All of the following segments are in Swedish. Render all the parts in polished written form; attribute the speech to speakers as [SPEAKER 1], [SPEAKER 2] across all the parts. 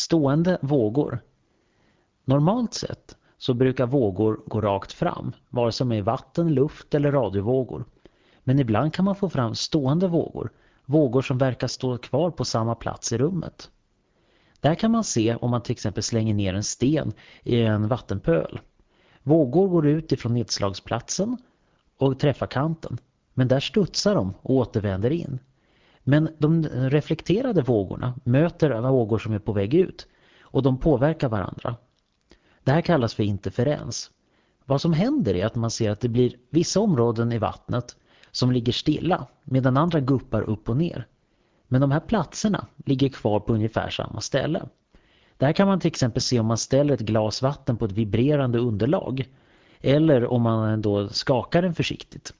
[SPEAKER 1] Stående vågor. Normalt sett så brukar vågor gå rakt fram, vare sig med vatten, luft eller radiovågor. Men ibland kan man få fram stående vågor, vågor som verkar stå kvar på samma plats i rummet. Där kan man se om man till exempel slänger ner en sten i en vattenpöl. Vågor går ut ifrån nedslagsplatsen och träffar kanten, men där studsar de och återvänder in. Men de reflekterade vågorna möter vågor som är på väg ut och de påverkar varandra. Det här kallas för interferens. Vad som händer är att man ser att det blir vissa områden i vattnet som ligger stilla medan andra guppar upp och ner. Men de här platserna ligger kvar på ungefär samma ställe. Där kan man till exempel se om man ställer ett glas vatten på ett vibrerande underlag eller om man då skakar den försiktigt.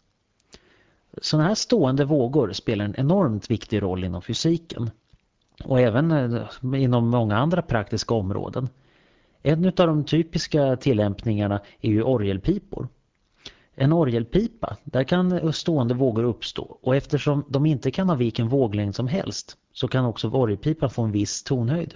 [SPEAKER 1] Sådana här stående vågor spelar en enormt viktig roll inom fysiken och även inom många andra praktiska områden. En av de typiska tillämpningarna är ju orgelpipor. En orgelpipa, där kan stående vågor uppstå och eftersom de inte kan ha vilken våglängd som helst så kan också orgelpipan få en viss tonhöjd.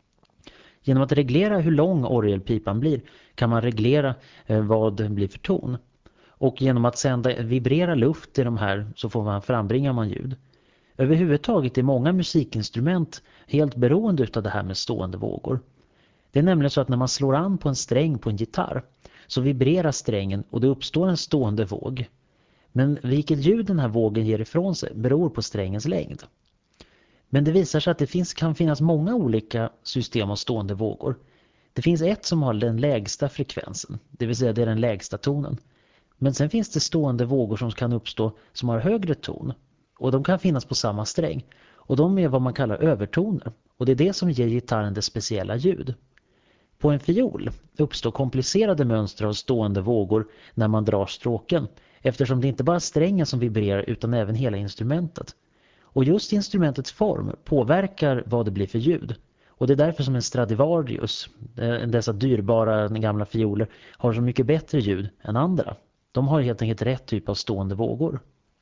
[SPEAKER 1] Genom att reglera hur lång orgelpipan blir kan man reglera vad det blir för ton. Och genom att vibrera luft i de här så frambringar man ljud. Överhuvudtaget är många musikinstrument helt beroende av det här med stående vågor. Det är nämligen så att när man slår an på en sträng på en gitarr så vibrerar strängen och det uppstår en stående våg. Men vilket ljud den här vågen ger ifrån sig beror på strängens längd. Men det visar sig att det kan finnas många olika system av stående vågor. Det finns ett som har den lägsta frekvensen, det vill säga det är den lägsta tonen. Men sen finns det stående vågor som kan uppstå som har högre ton. Och de kan finnas på samma sträng. Och de är vad man kallar övertoner. Och det är det som ger gitarren det speciella ljud. På en fiol uppstår komplicerade mönster av stående vågor när man drar stråken. Eftersom det inte bara är strängen som vibrerar utan även hela instrumentet. Och just instrumentets form påverkar vad det blir för ljud. Och det är därför som en Stradivarius, dessa dyrbara gamla fioler, har så mycket bättre ljud än andra. De har helt enkelt rätt typ av stående vågor.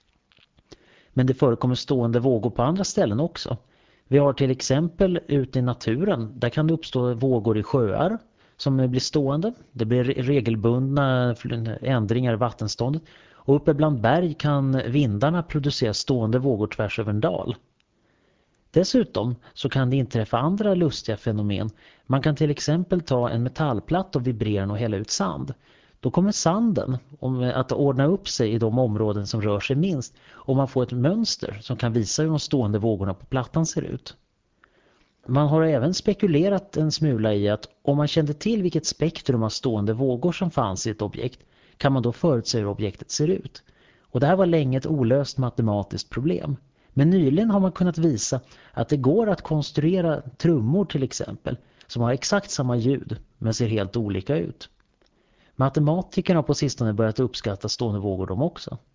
[SPEAKER 1] Men det förekommer stående vågor på andra ställen också. Vi har till exempel ute i naturen, där kan det uppstå vågor i sjöar som blir stående. Det blir regelbundna ändringar i vattenståndet. Och uppe bland berg kan vindarna producera stående vågor tvärs över en dal. Dessutom så kan det inträffa andra lustiga fenomen. Man kan till exempel ta en metallplatta och vibrera den och hälla ut sand. Då kommer sanden att ordna upp sig i de områden som rör sig minst och man får ett mönster som kan visa hur de stående vågorna på plattan ser ut. Man har även spekulerat en smula i att om man kände till vilket spektrum av stående vågor som fanns i ett objekt kan man då förutse hur objektet ser ut. Och det här var länge ett olöst matematiskt problem. Men nyligen har man kunnat visa att det går att konstruera trummor till exempel som har exakt samma ljud men ser helt olika ut. Matematikerna har på sistone börjat uppskatta stående vågor de också.